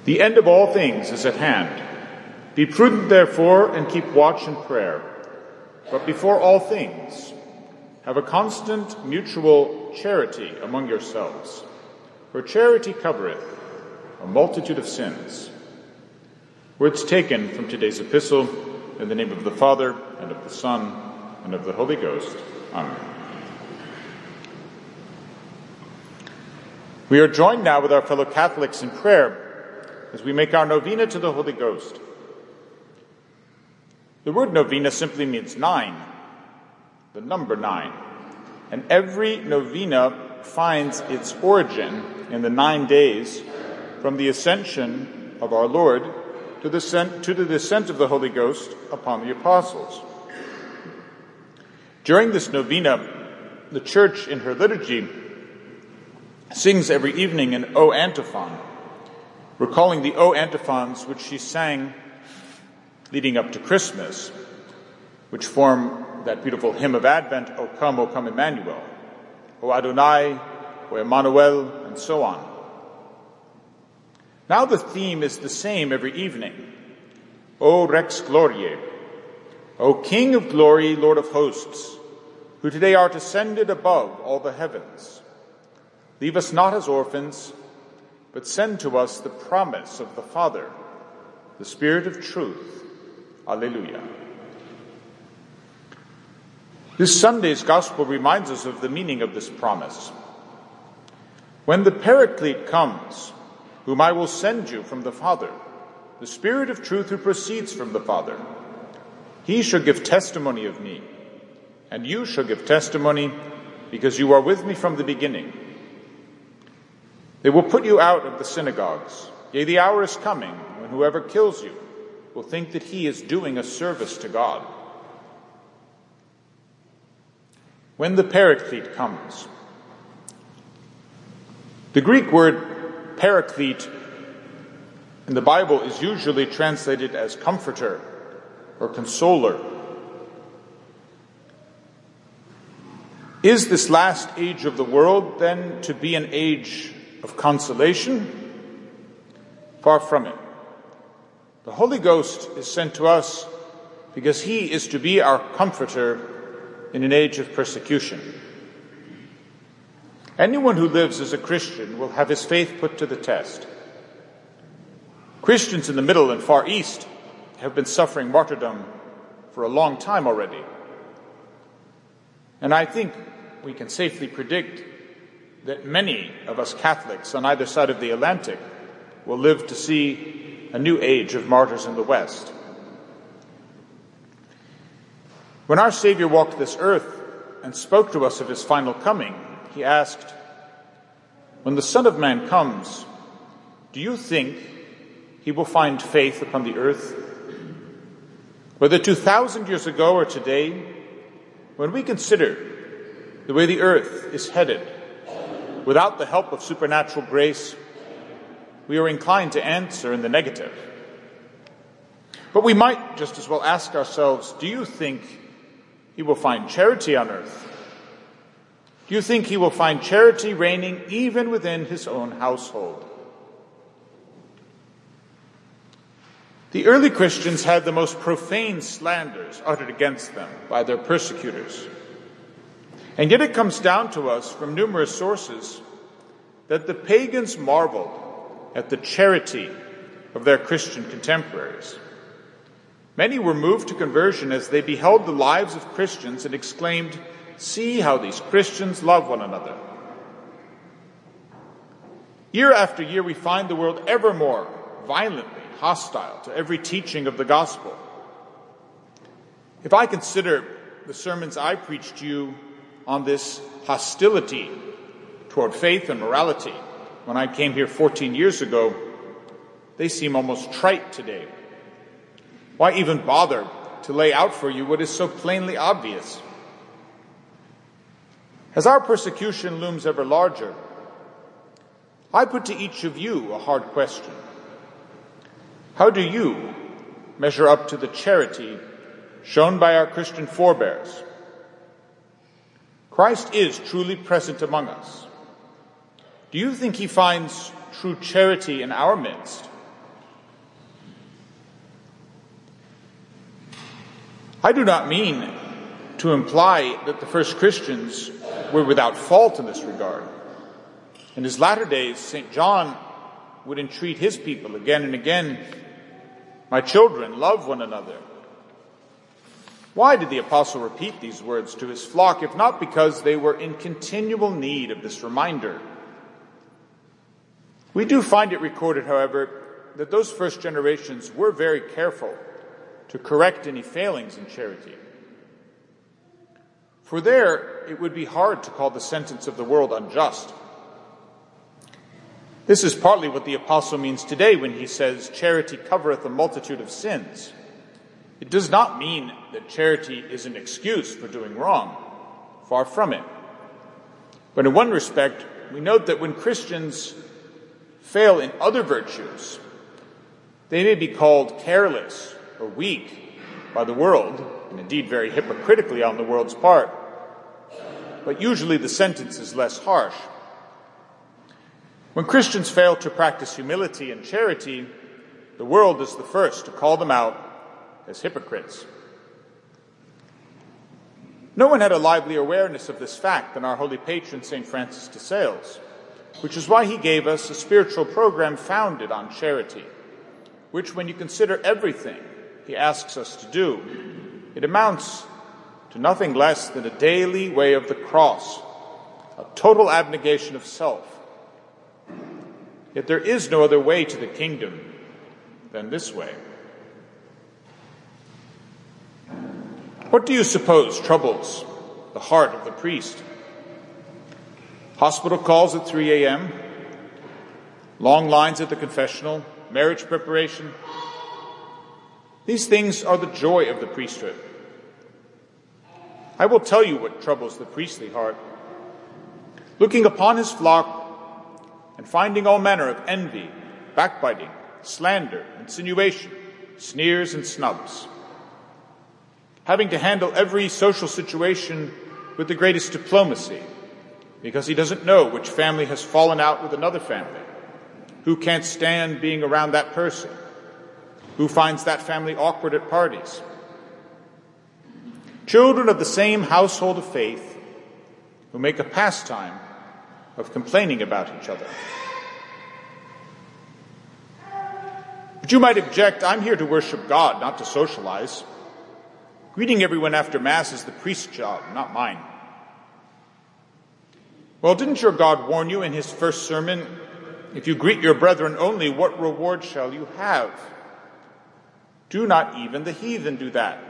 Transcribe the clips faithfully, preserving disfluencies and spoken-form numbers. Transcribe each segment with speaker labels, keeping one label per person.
Speaker 1: The end of all things is at hand. Be prudent, therefore, and keep watch and prayer. But before all things, have a constant mutual charity among yourselves. For charity covereth a multitude of sins. Words taken from today's epistle, in the name of the Father, and of the Son, and of the Holy Ghost. Amen. We are joined now with our fellow Catholics in prayer as we make our novena to the Holy Ghost. The word novena simply means nine, the number nine. And every novena finds its origin in the nine days from the ascension of our Lord to the, descent, to the descent of the Holy Ghost upon the apostles. During this novena, the Church in her liturgy sings every evening an O antiphon, recalling the O antiphons which she sang leading up to Christmas, which form that beautiful hymn of Advent, O come, O come Emmanuel, O Adonai, O Emmanuel, and so on. Now the theme is the same every evening. O Rex Gloriae, O King of glory, Lord of hosts, who today art ascended above all the heavens. Leave us not as orphans, but send to us the promise of the Father, the Spirit of truth. Alleluia. This Sunday's Gospel reminds us of the meaning of this promise. When the Paraclete comes, whom I will send you from the Father, the Spirit of truth who proceeds from the Father, he shall give testimony of me, and you shall give testimony because you are with me from the beginning. They will put you out of the synagogues. Yea, the hour is coming when whoever kills you will think that he is doing a service to God. When the Paraclete comes. The Greek word Paraclete in the Bible is usually translated as comforter or consoler. Is this last age of the world then to be an age of consolation? Far from it. The Holy Ghost is sent to us because he is to be our comforter in an age of persecution. Anyone who lives as a Christian will have his faith put to the test. Christians in the Middle and Far East have been suffering martyrdom for a long time already. And I think we can safely predict that many of us Catholics on either side of the Atlantic will live to see a new age of martyrs in the West. When our Savior walked this earth and spoke to us of his final coming, he asked, "When the Son of Man comes, do you think he will find faith upon the earth?" Whether two thousand years ago or today, when we consider the way the earth is headed, without the help of supernatural grace, we are inclined to answer in the negative. But we might just as well ask ourselves, do you think he will find charity on earth? Do you think he will find charity reigning even within his own household? The early Christians had the most profane slanders uttered against them by their persecutors. And yet it comes down to us from numerous sources that the pagans marveled at the charity of their Christian contemporaries. Many were moved to conversion as they beheld the lives of Christians and exclaimed, "See how these Christians love one another." Year after year, we find the world ever more violently hostile to every teaching of the gospel. If I consider the sermons I preached to you on this hostility toward faith and morality when I came here fourteen years ago, they seem almost trite today. Why even bother to lay out for you what is so plainly obvious? As our persecution looms ever larger, I put to each of you a hard question. How do you measure up to the charity shown by our Christian forebears? Christ is truly present among us. Do you think he finds true charity in our midst I do not mean to imply that the first Christians were without fault in this regard. In his latter days, Saint John would entreat his people again and again, "My children, love one another." Why did the apostle repeat these words to his flock, if not because they were in continual need of this reminder? We do find it recorded, however, that those first generations were very careful to correct any failings in charity. For there, it would be hard to call the sentence of the world unjust. This is partly what the apostle means today when he says, "Charity covereth a multitude of sins." It does not mean that charity is an excuse for doing wrong. Far from it. But in one respect, we note that when Christians fail in other virtues, they may be called careless or weak by the world, and indeed very hypocritically on the world's part. But usually the sentence is less harsh. When Christians fail to practice humility and charity, the world is the first to call them out as hypocrites. No one had a lively awareness of this fact than our holy patron, Saint Francis de Sales, which is why he gave us a spiritual program founded on charity, which, when you consider everything he asks us to do, it amounts to nothing less than a daily way of the cross, a total abnegation of self. Yet there is no other way to the kingdom than this way. What do you suppose troubles the heart of the priest? Hospital calls at three a.m., long lines at the confessional, marriage preparation. These things are the joy of the priesthood. I will tell you what troubles the priestly heart. Looking upon his flock and finding all manner of envy, backbiting, slander, insinuation, sneers and snubs. Having to handle every social situation with the greatest diplomacy, because he doesn't know which family has fallen out with another family, who can't stand being around that person, who finds that family awkward at parties. Children of the same household of faith who make a pastime of complaining about each other. But you might object, I'm here to worship God, not to socialize. Greeting everyone after Mass is the priest's job, not mine. Well, didn't your God warn you in his first sermon, if you greet your brethren only, what reward shall you have? Do not even the heathen do that.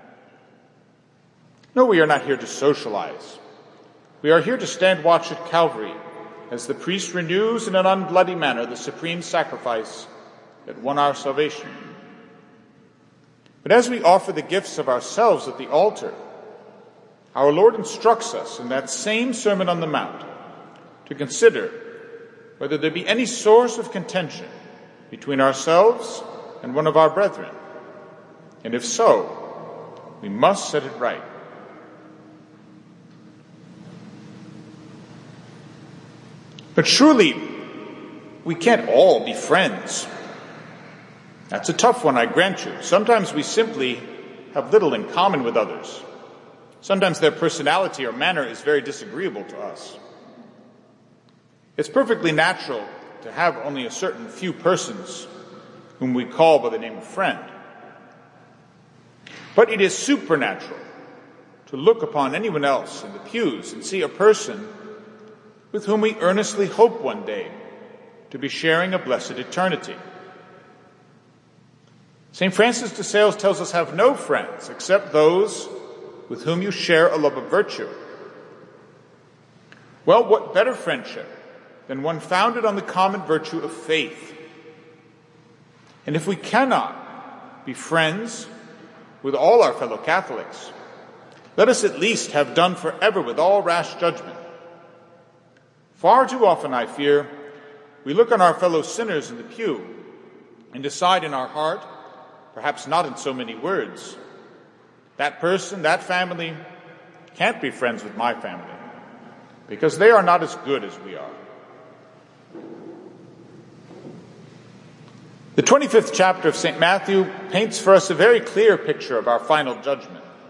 Speaker 1: No, we are not here to socialize. We are here to stand watch at Calvary as the priest renews in an unbloody manner the supreme sacrifice that won our salvation. But as we offer the gifts of ourselves at the altar, our Lord instructs us in that same Sermon on the Mount to consider whether there be any source of contention between ourselves and one of our brethren. And if so, we must set it right. But surely we can't all be friends. That's a tough one, I grant you. Sometimes we simply have little in common with others. Sometimes their personality or manner is very disagreeable to us. It's perfectly natural to have only a certain few persons whom we call by the name of friend. But it is supernatural to look upon anyone else in the pews and see a person with whom we earnestly hope one day to be sharing a blessed eternity. Saint Francis de Sales tells us, have no friends except those with whom you share a love of virtue. Well, what better friendship than one founded on the common virtue of faith? And if we cannot be friends with all our fellow Catholics, let us at least have done forever with all rash judgment. Far too often, I fear, we look on our fellow sinners in the pew and decide in our heart, perhaps not in so many words, that person, that family, can't be friends with my family, because they are not as good as we are. The twenty-fifth chapter of Saint Matthew paints for us a very clear picture of our final judgment.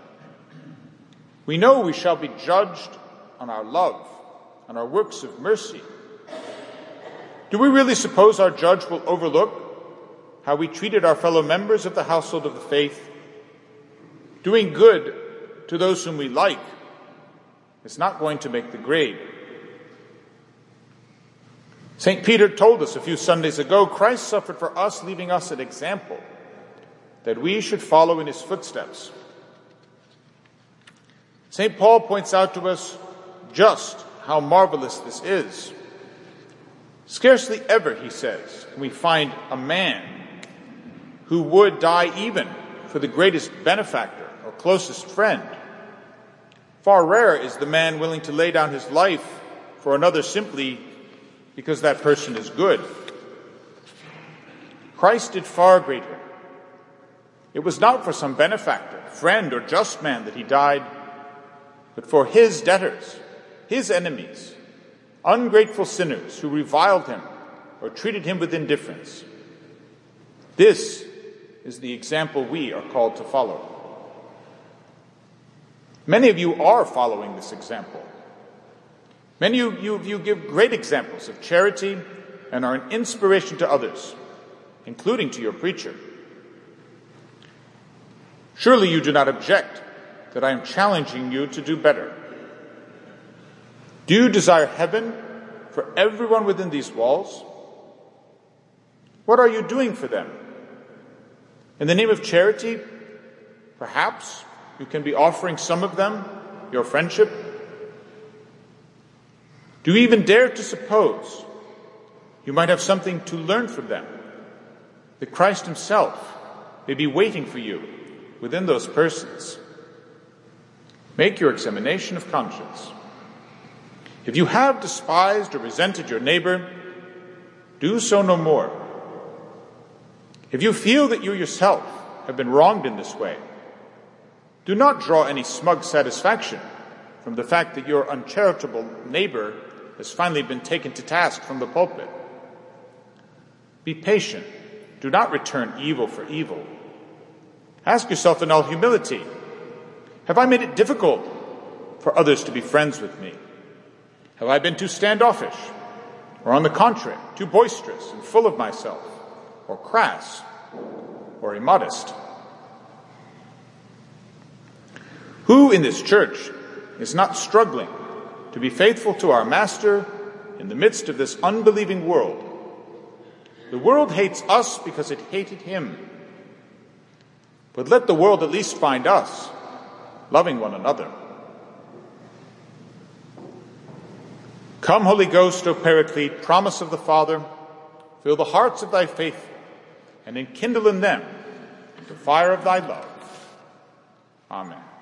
Speaker 1: We know we shall be judged on our love, on our works of mercy. Do we really suppose our judge will overlook how we treated our fellow members of the household of the faith? Doing good to those whom we like is not going to make the grade. Saint Peter told us a few Sundays ago, Christ suffered for us, leaving us an example that we should follow in his footsteps. Saint Paul points out to us just how marvelous this is. Scarcely ever, he says, can we find a man who would die even for the greatest benefactor or closest friend. Far rarer is the man willing to lay down his life for another simply because that person is good. Christ did far greater. It was not for some benefactor, friend, or just man that he died, but for his debtors, his enemies, ungrateful sinners who reviled him or treated him with indifference. This is the example we are called to follow. Many of you are following this example. Many of you, you give great examples of charity and are an inspiration to others, including to your preacher. Surely you do not object that I am challenging you to do better. Do you desire heaven for everyone within these walls? What are you doing for them? In the name of charity, perhaps you can be offering some of them your friendship. Do you even dare to suppose you might have something to learn from them, that Christ himself may be waiting for you within those persons? Make your examination of conscience. If you have despised or resented your neighbor, do so no more. If you feel that you yourself have been wronged in this way, do not draw any smug satisfaction from the fact that your uncharitable neighbor has finally been taken to task from the pulpit. Be patient. Do not return evil for evil. Ask yourself in all humility, have I made it difficult for others to be friends with me? Have I been too standoffish, or on the contrary, too boisterous and full of myself, or crass, or immodest? Who in this church is not struggling to be faithful to our Master in the midst of this unbelieving world? The world hates us because it hated him. But let the world at least find us loving one another. Come, Holy Ghost, O Paraclete, promise of the Father, fill the hearts of thy faithful, and enkindle in them the fire of thy love. Amen.